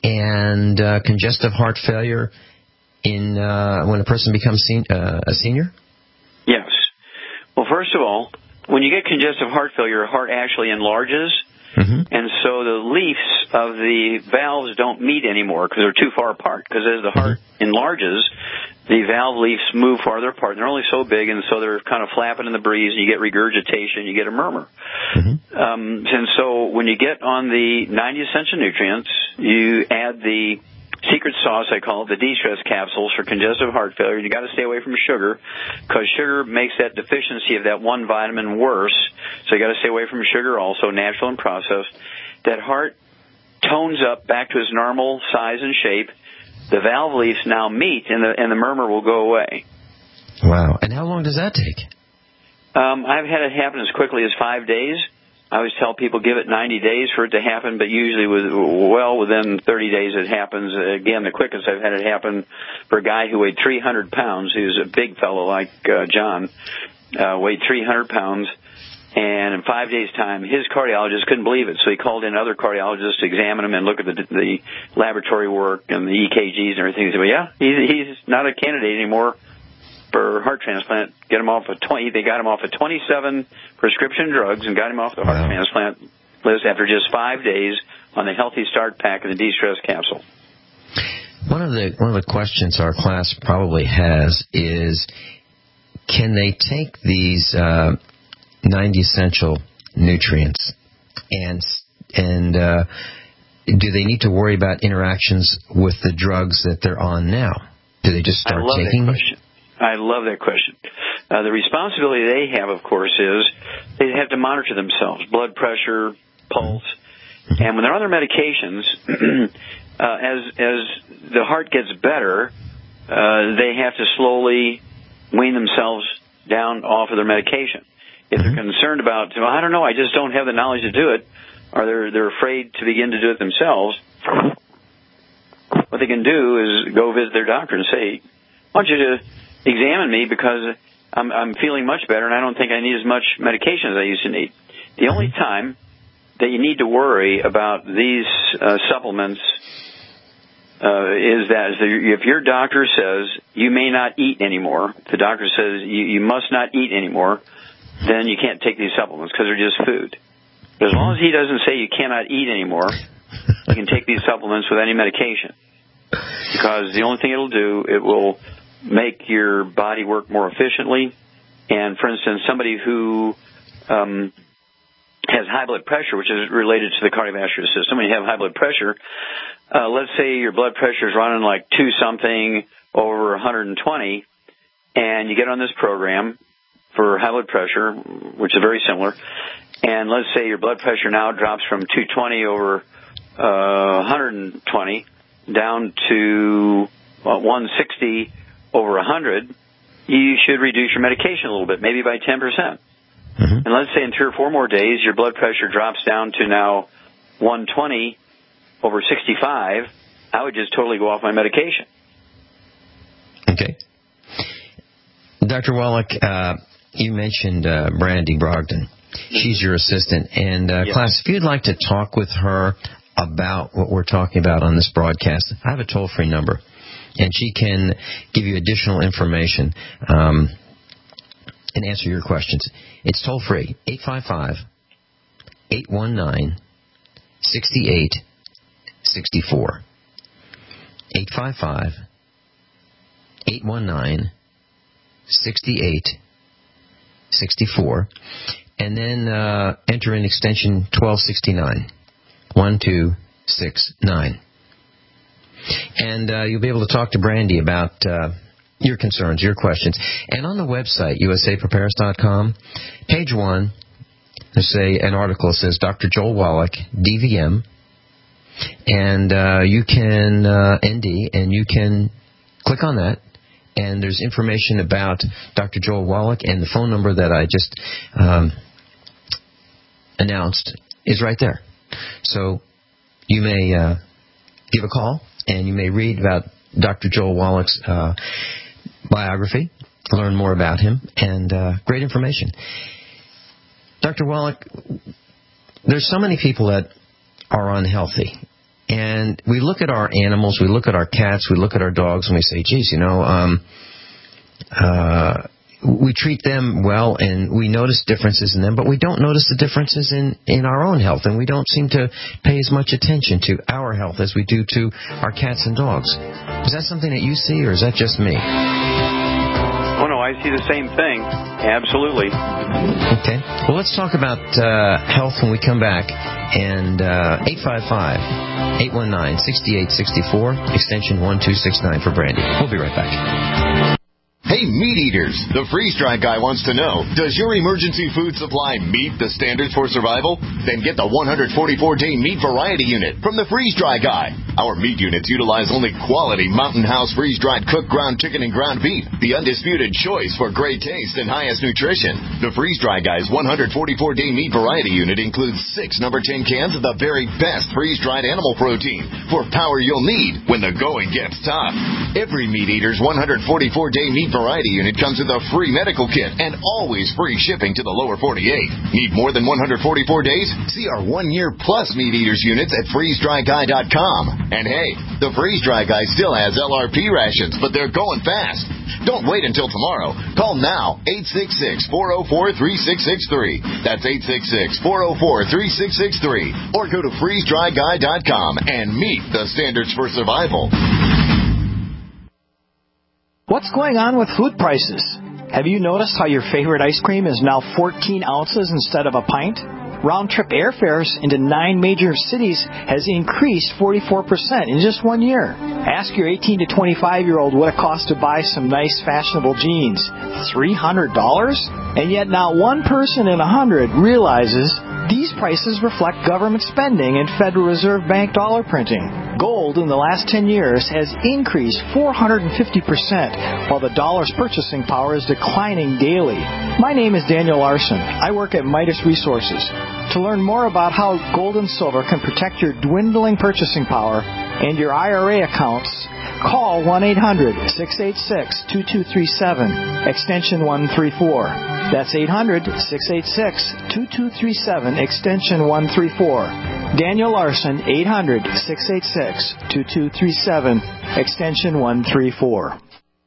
and uh, congestive heart failure in uh, when a person becomes sen- uh, a senior? Yes. Well, first of all, when you get congestive heart failure, your heart actually enlarges, mm-hmm. and so the leaves of the valves don't meet anymore because they're too far apart. Because as the heart mm-hmm. enlarges, the valve leaves move farther apart. And they're only so big, and so they're kind of flapping in the breeze, and you get regurgitation, you get a murmur. Mm-hmm. Um, and so when you get on the ninety essential nutrients, you add the secret sauce, I call it, the de-stress capsules for congestive heart failure. You got to stay away from sugar because sugar makes that deficiency of that one vitamin worse. So you got to stay away from sugar also, natural and processed. That heart tones up back to its normal size and shape. The valve leaves now meet, and the and the murmur will go away. Wow. And how long does that take? Um, I've had it happen as quickly as five days. I always tell people give it ninety days for it to happen, but usually with well within thirty days it happens. Again, the quickest I've had it happen for a guy who weighed three hundred pounds. He was a big fellow like uh, John, uh, weighed three hundred pounds. And in five days' time, his cardiologist couldn't believe it, so he called in other cardiologists to examine him and look at the, the laboratory work and the E K Gs and everything. He said, well, yeah, he's, he's not a candidate anymore for heart transplant. Get him off of twenty. They got him off of twenty-seven prescription drugs and got him off the heart wow. transplant list after just five days on the Healthy Start Pack and the de-stress capsule. One of the one of the questions our class probably has is, can they take these uh, ninety essential nutrients and and uh, do they need to worry about interactions with the drugs that they're on now? Do they just start I love taking that question. I love that question. Uh, the responsibility they have, of course, is they have to monitor themselves, blood pressure, pulse, mm-hmm. and when they're on their medications, uh, as as the heart gets better, uh, they have to slowly wean themselves down off of their medication. If they're concerned about, well, I don't know, I just don't have the knowledge to do it, or they're they're afraid to begin to do it themselves, what they can do is go visit their doctor and say, I want you to examine me because I'm, I'm feeling much better and I don't think I need as much medication as I used to need. The only time that you need to worry about these uh, supplements uh, is that if your doctor says you may not eat anymore, if the doctor says you, you must not eat anymore, then you can't take these supplements because they're just food. But as long as he doesn't say you cannot eat anymore, you can take these supplements with any medication. Because the only thing it'll do, it will make your body work more efficiently. And, for instance, somebody who um, has high blood pressure, which is related to the cardiovascular system, when you have high blood pressure, uh, let's say your blood pressure is running like two something over one hundred twenty, and you get on this program for high blood pressure, which is very similar, and let's say your blood pressure now drops from two twenty over uh, one hundred twenty down to uh, one sixty over one hundred, you should reduce your medication a little bit, maybe by ten percent. Mm-hmm. And let's say in three or four more days, your blood pressure drops down to now one twenty over sixty-five, I would just totally go off my medication. Okay. Doctor Wallach, uh, you mentioned uh, Brandy Brogdon. She's your assistant. And, uh, Yes. class, if you'd like to talk with her about what we're talking about on this broadcast, I have a toll-free number, and she can give you additional information um, and answer your questions. It's toll-free, eight five five, eight one nine, six eight six four. eight five five, eight one nine, six eight six four. And then uh, enter in extension twelve sixty-nine, one two six nine. And uh, you'll be able to talk to Brandy about uh, your concerns, your questions. And on the website, U S A prepares dot com, page one, there's a, an article that says Doctor Joel Wallach, D V M, and uh, you can, uh, N D, and you can click on that. And there's information about Doctor Joel Wallach, and the phone number that I just um, announced is right there. So you may uh, give a call, and you may read about Doctor Joel Wallach's uh, biography, learn more about him, and uh, great information. Doctor Wallach, there's so many people that are unhealthy. And we look at our animals, we look at our cats, we look at our dogs, and we say, geez, you know, um, uh, we treat them well, and we notice differences in them, but we don't notice the differences in, in our own health, and we don't seem to pay as much attention to our health as we do to our cats and dogs. Is that something that you see, or is that just me? Oh, no, I see the same thing. Absolutely. Okay. Well, let's talk about uh, health when we come back. And uh, eight five five, eight one nine, six eight six four, extension one two six nine for Brandy. We'll be right back. Hey, meat eaters, the freeze-dried guy wants to know, does your emergency food supply meet the standards for survival? Then get the one hundred forty-four day meat variety unit from the freeze-dry guy. Our meat units utilize only quality Mountain House freeze-dried cooked ground chicken and ground beef, the undisputed choice for great taste and highest nutrition. The freeze-dry guy's one hundred forty-four day meat variety unit includes six number ten cans of the very best freeze-dried animal protein for power you'll need when the going gets tough. Every meat eater's one hundred forty-four day meat variety unit comes with a free medical kit and always free shipping to the lower forty-eight. Need more than one hundred forty-four days? See our one-year plus meat eaters units at freeze dry guy dot com. And hey, the Freeze Dry Guy still has L R P rations, but they're going fast. Don't wait until tomorrow. Call now, eight six six, four oh four, three six six three. That's eight six six, four oh four, three six six three. Or go to freeze dry guy dot com and meet the standards for survival. What's going on with food prices? Have you noticed how your favorite ice cream is now fourteen ounces instead of a pint? Round-trip airfares into nine major cities has increased forty-four percent in just one year. Ask your eighteen to twenty-five-year-old what it costs to buy some nice, fashionable jeans. three hundred dollars? And yet not one person in one hundred realizes these prices reflect government spending and Federal Reserve Bank dollar printing. Gold in the last ten years has increased four hundred fifty percent, while the dollar's purchasing power is declining daily. My name is Daniel Larson. I work at Midas Resources. To learn more about how gold and silver can protect your dwindling purchasing power and your I R A accounts, call one eight hundred, six eight six, two two three seven, extension one three four. That's eight hundred, six eight six, two two three seven, extension one three four. Daniel Larson, eight hundred, six eight six, two two three seven, extension one three four.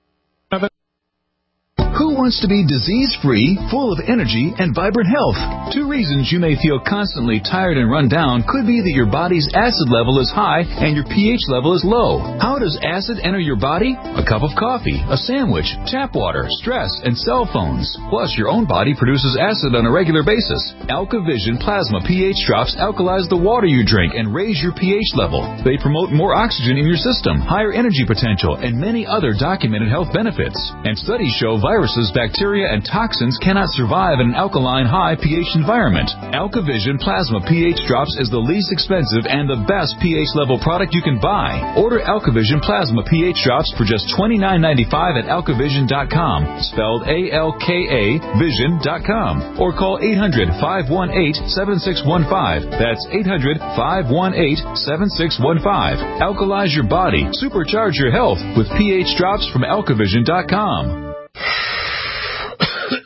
Who wants to be disease-free, full of energy, and vibrant health? Two reasons you may feel constantly tired and run down could be that your body's acid level is high and your pH level is low. How does acid enter your body? A cup of coffee, a sandwich, tap water, stress, and cell phones. Plus, your own body produces acid on a regular basis. AlkaVision Plasma pH drops alkalize the water you drink and raise your pH level. They promote more oxygen in your system, higher energy potential, and many other documented health benefits. And studies show viruses, bacteria, and toxins cannot survive in an alkaline, high pH environment. AlkaVision Plasma pH Drops is the least expensive and the best pH level product you can buy. Order AlkaVision Plasma pH Drops for just twenty-nine ninety-five at alkavision dot com, spelled A L K A vision dot com, or call eight hundred, five one eight, seven six one five. That's eight hundred, five one eight, seven six one five. Alkalize your body. Supercharge your health with pH Drops from alkavision dot com.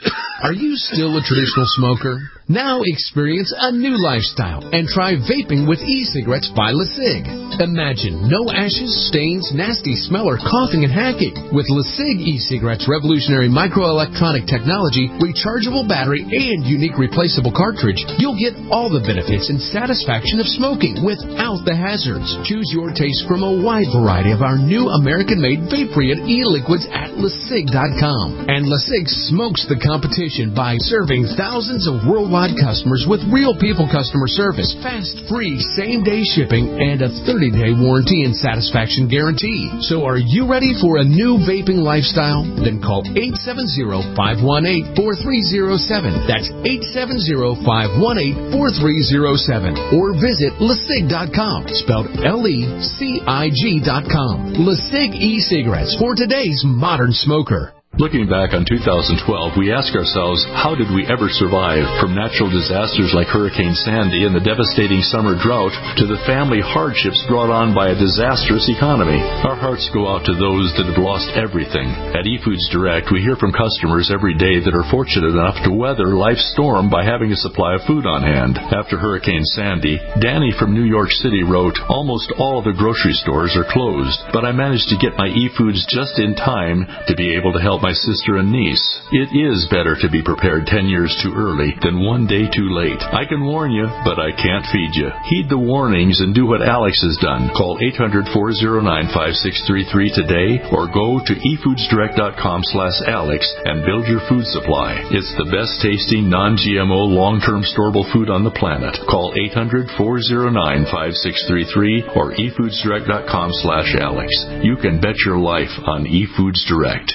Are you still a traditional smoker? Now experience a new lifestyle and try vaping with e-cigarettes by LeSig. Imagine no ashes, stains, nasty smell, or coughing and hacking. With LeSig e-cigarettes' revolutionary microelectronic technology, rechargeable battery, and unique replaceable cartridge, you'll get all the benefits and satisfaction of smoking without the hazards. Choose your taste from a wide variety of our new American-made vape-free e-liquids at LeSig dot com. And LeSig smokes the competition by serving thousands of worldwide customers with real people customer service, fast, free, same-day shipping, and a thirty-day warranty and satisfaction guarantee. So are you ready for a new vaping lifestyle? Then call eight seven zero, five one eight, four three zero seven. That's eight seven zero, five one eight, four three zero seven. Or visit LeSig dot com, spelled L E C I G dot com. LeSig e-cigarettes for today's modern smoker. Looking back on two thousand twelve, we ask ourselves, how did we ever survive? From natural disasters like Hurricane Sandy and the devastating summer drought to the family hardships brought on by a disastrous economy. Our hearts go out to those that have lost everything. At eFoods Direct, we hear from customers every day that are fortunate enough to weather life's storm by having a supply of food on hand. After Hurricane Sandy, Danny from New York City wrote, almost all the grocery stores are closed, but I managed to get my eFoods just in time to be able to help my sister and niece. It is better to be prepared ten years too early than one day too late. I can warn you, but I can't feed you. Heed the warnings and do what Alex has done. Call eight hundred, four oh nine, five six three three today or go to e foods direct dot com slash alex and build your food supply. It's the best tasting, non-G M O, long-term storable food on the planet. Call eight hundred, four oh nine, five six three three or e foods direct dot com slash alex. You can bet your life on eFoods Direct.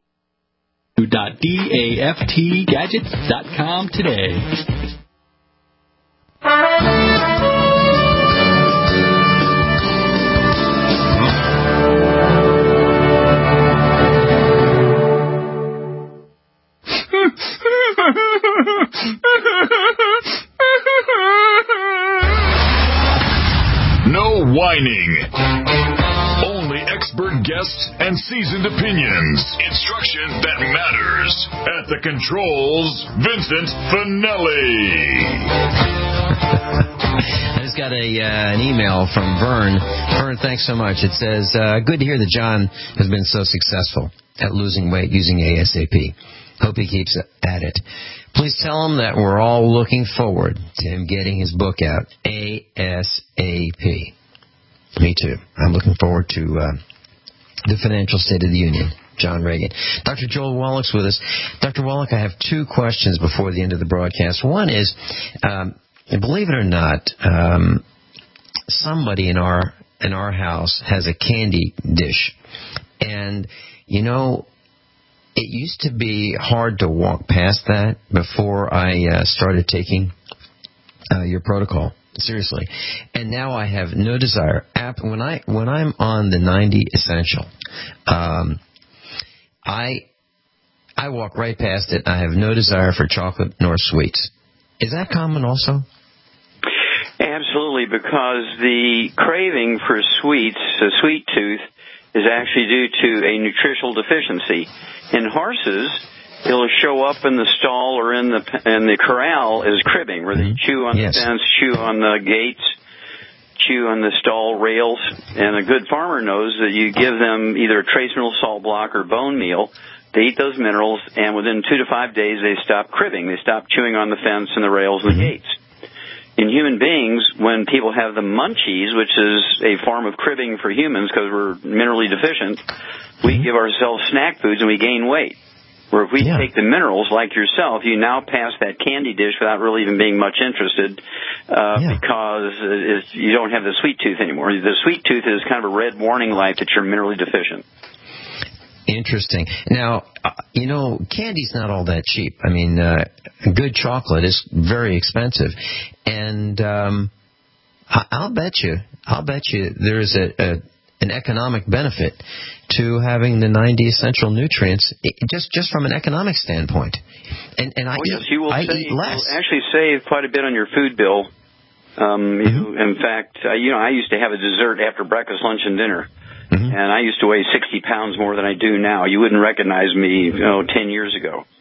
D A F T gadgets dot com today. No whining. Only expert guests and seasoned opinions. Instruction that matters. At the controls, Vincent Finelli. I just got a uh, an email from Vern. Vern, thanks so much. It says, uh, good to hear that John has been so successful at losing weight using ASAP. Hope he keeps at it. Please tell him that we're all looking forward to him getting his book out ASAP. Me too. I'm looking forward to uh, the Financial State of the Union. John Reagan. Doctor Joel Wallach's with us. Doctor Wallach, I have two questions before the end of the broadcast. One is, um, believe it or not, um, somebody in our in our house has a candy dish, and you know, it used to be hard to walk past that before I uh, started taking uh, your protocol. Seriously. And now I have no desire. When, I, when I'm on the ninety Essential, um, I I walk right past it. I have no desire for chocolate nor sweets. Is that common also? Absolutely, because the craving for sweets, a sweet tooth, is actually due to a nutritional deficiency. In horses, it'll show up in the stall or in the in the corral as cribbing, where they chew on yes. the fence, chew on the gates, chew on the stall rails. And a good farmer knows that you give them either a trace mineral salt block or bone meal. They eat those minerals, and within two to five days, they stop cribbing. They stop chewing on the fence and the rails and the mm-hmm. gates. In human beings, when people have the munchies, which is a form of cribbing for humans because we're minerally deficient, we give ourselves snack foods and we gain weight. Where if we yeah. take the minerals, like yourself, you now pass that candy dish without really even being much interested uh, yeah. because it's, you don't have the sweet tooth anymore. The sweet tooth is kind of a red warning light that you're minerally deficient. Interesting. Now, uh, you know, candy's not all that cheap. I mean, uh, good chocolate is very expensive. And um, I- I'll bet you, I'll bet you there's a, a an economic benefit to having the ninety essential nutrients, just just from an economic standpoint. And, and I, oh, yes, eat, you will I save, eat less. You'll actually save quite a bit on your food bill. Um, mm-hmm. you, in fact, uh, you know, I used to have a dessert after breakfast, lunch, and dinner. Mm-hmm. And I used to weigh sixty pounds more than I do now. You wouldn't recognize me, you know, ten years ago.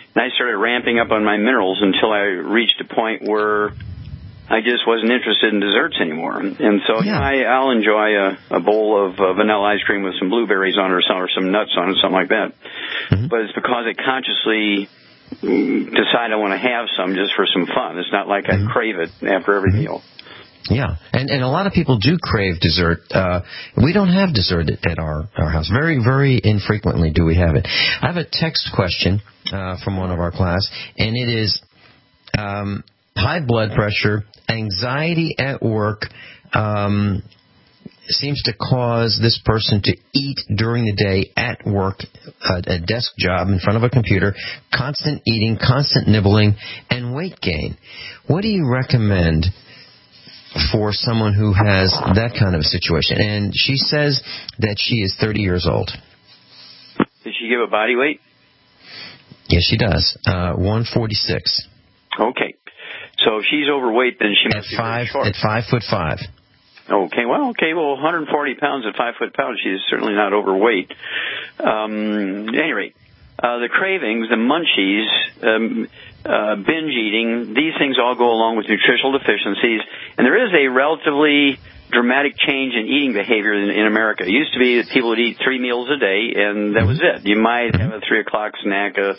And I started ramping up on my minerals until I reached a point where I just wasn't interested in desserts anymore. And so yeah. I, I'll enjoy a, a bowl of uh, vanilla ice cream with some blueberries on it or some, or some nuts on it, something like that. Mm-hmm. But it's because I consciously decide I want to have some just for some fun. It's not like mm-hmm. I crave it after every mm-hmm. meal. Yeah, and and a lot of people do crave dessert. Uh, we don't have dessert at, at our, our house. Very, very infrequently do we have it. I have a text question uh, from one of our class, and it is um, high blood pressure, anxiety at work, um, seems to cause this person to eat during the day at work, uh, a desk job in front of a computer, constant eating, constant nibbling, and weight gain. What do you recommend for someone who has that kind of a situation? And she says that she is thirty years old. Does she give a body weight? Yes, she does. Uh, one forty-six. Okay. So if she's overweight, then she must at be five, very short. At five foot five. Okay, well, okay, well, one hundred forty pounds at five foot pounds, she's certainly not overweight. Um, at any rate, uh, the cravings, the munchies, um, uh, binge eating, these things all go along with nutritional deficiencies, and there is a relatively dramatic change in eating behavior in, in America. It used to be that people would eat three meals a day, and that was it. You might have a three o'clock snack, a,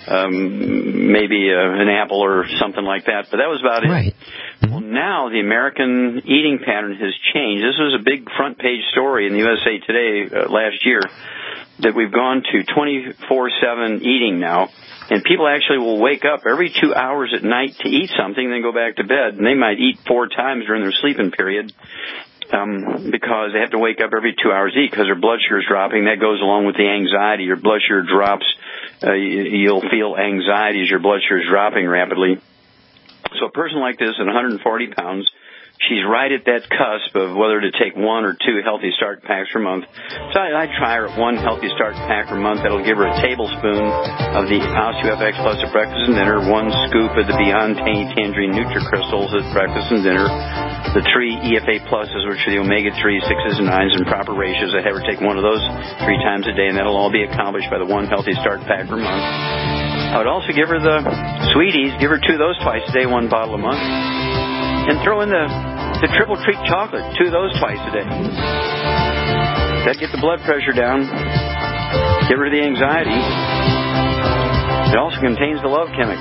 um, maybe a, an apple or something like that, but that was about right. it. Well, now the American eating pattern has changed. This was a big front page story in the U S A Today uh, last year, that we've gone to twenty-four seven eating now, and people actually will wake up every two hours at night to eat something, then go back to bed, and they might eat four times during their sleeping period. Um, because they have to wake up every two hours to eat because their blood sugar is dropping. That goes along with the anxiety. Your blood sugar drops. Uh, you'll feel anxiety as your blood sugar is dropping rapidly. So a person like this at one hundred forty pounds, she's right at that cusp of whether to take one or two Healthy Start packs per month. So I, I'd try her at one Healthy Start pack per month. That'll give her a tablespoon of the OsteoFX Plus at breakfast and dinner, one scoop of the Beyond Tangy Tangerine NutriCrystals at breakfast and dinner, the three E F A Pluses, which are the omega three, sixes, and nines in proper ratios. I have her take one of those three times a day, and that'll all be accomplished by the one Healthy Start pack per month. I would also give her the sweeties, give her two of those twice a day, one bottle a month, and throw in the, the Triple Treat chocolate, two of those twice a day. That'd get the blood pressure down, get rid of the anxiety. It also contains the love chemical.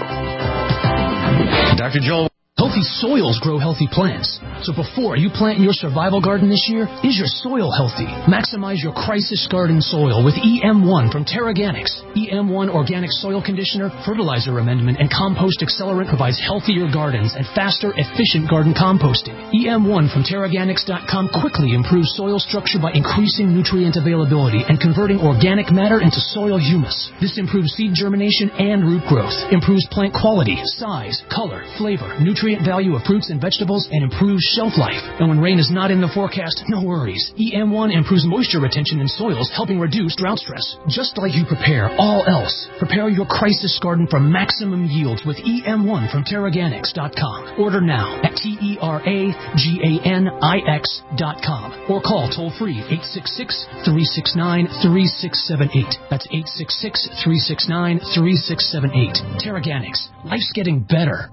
Doctor Joel. Healthy soils grow healthy plants. So before you plant your survival garden this year, is your soil healthy? Maximize your crisis garden soil with E M one from Terraganics. E M one Organic Soil Conditioner, Fertilizer Amendment, and Compost Accelerant provides healthier gardens and faster, efficient garden composting. E M one from Terraganics dot com quickly improves soil structure by increasing nutrient availability and converting organic matter into soil humus. This improves seed germination and root growth, improves plant quality, size, color, flavor, nutrient value of fruits and vegetables, and improves shelf life. And when rain is not in the forecast, no worries. E M one improves moisture retention in soils, helping reduce drought stress. Just like you prepare all else, prepare your crisis garden for maximum yields with E M one from Terraganics dot com. Order now at T E R A G A N I X dot com or call toll-free eight six six, three six nine, three six seven eight. That's eight six six, three six nine, three six seven eight. Terraganics. Life's getting better.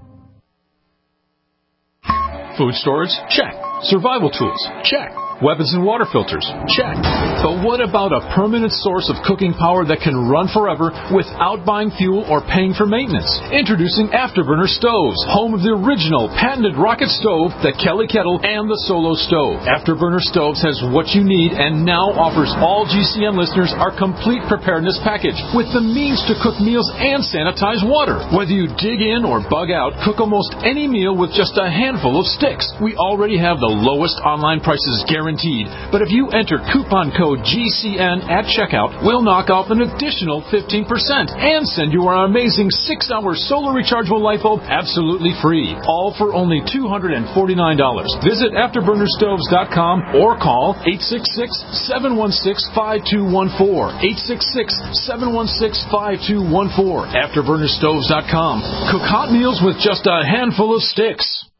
Food storage? Check. Survival tools? Check. Weapons and water filters? Check. But what about a permanent source of cooking power that can run forever without buying fuel or paying for maintenance? Introducing Afterburner Stoves, home of the original patented rocket stove, the Kelly Kettle, and the Solo Stove. Afterburner Stoves has what you need and now offers all G C N listeners our complete preparedness package with the means to cook meals and sanitize water. Whether you dig in or bug out, cook almost any meal with just a handful of sticks. We already have the lowest online prices guaranteed. Guaranteed. But if you enter coupon code G C N at checkout, we'll knock off an additional fifteen percent and send you our amazing six hour solar rechargeable light bulb absolutely free. All for only two hundred forty-nine dollars. Visit afterburner stoves dot com or call eight six six, seven one six, five two one four. eight six six, seven one six, five two one four. afterburner stoves dot com. Cook hot meals with just a handful of sticks.